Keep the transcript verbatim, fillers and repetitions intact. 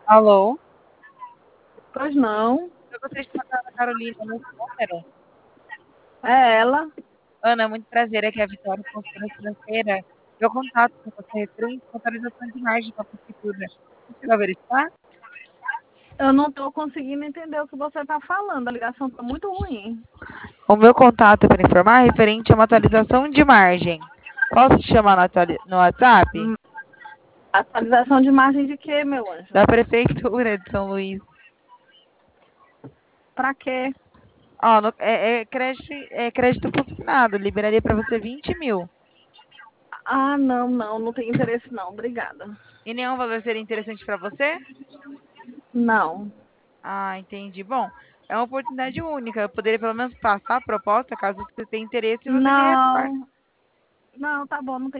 Alô? Pois não. Eu gostaria de falar com a Carolina no número. É ela. Ana, muito prazer. Aqui é a Vitória, consultora financeira. Meu contato com você referente à atualização de margem da prefeitura. Você vai verificar? Eu não estou conseguindo entender o que você está falando. A ligação está muito ruim. O meu contato é para informar referente a uma atualização de margem. Posso te chamar no, atuali- no WhatsApp? Hum, Atualização de margem de quê, meu anjo? Da Prefeitura de São Luís. Para quê? Ó, no- é, é crédito, é crédito consignado. Liberaria para você vinte mil. Ah, não, não. Não tem interesse, não. Obrigada. E nenhum valor seria interessante para você? Não. Ah, entendi. Bom, é uma oportunidade única. Eu poderia pelo menos passar a proposta, caso você tenha interesse, e você me retorne. Não. Não, tá bom. Não tem